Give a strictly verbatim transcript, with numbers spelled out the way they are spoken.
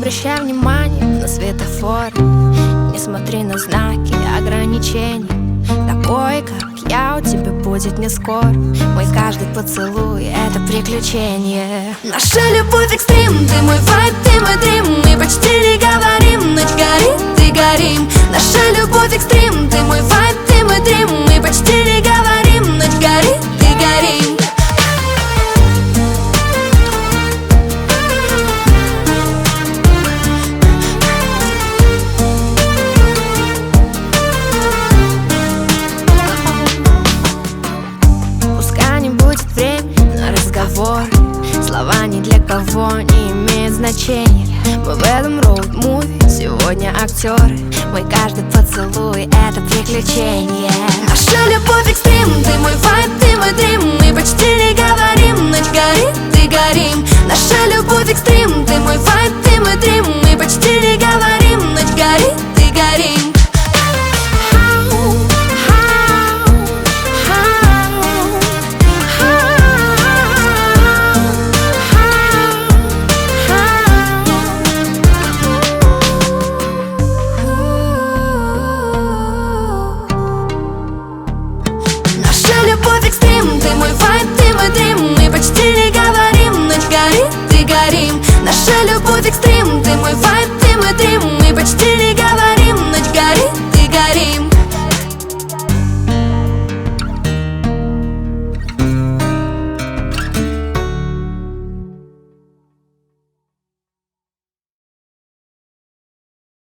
обращай внимание на светофоры, не смотри на знаки ограничений. Такой, как я, у тебя будет не скоро. Мой каждый поцелуй — это приключение. Наша любовь экстрим, ты мой вайб, ты мой дрим. Мы почти не говорим, ночь горит и горим. Наша любовь экстрим, ты мой вайб, ты мой дрим. Мы почти не говорим, ночь горит и горим. Слова ни для кого не имеют значения. Мы в этом роуд-муви сегодня актеры. Мой каждый поцелуй — это приключение. Наша любовь экстрим, ты мой вайб, ты мой дрим. Мы почти не говорим, ночь горит и горим. Наша любовь экстрим, ты мой вайб, ты мой дрим. Мы почти не говорим, ночь горит и горим. Любовь экстрим, ты мой вайб, ты мой дрим. Мы почти не говорим, ночь горит и горим. Наша любовь экстрим,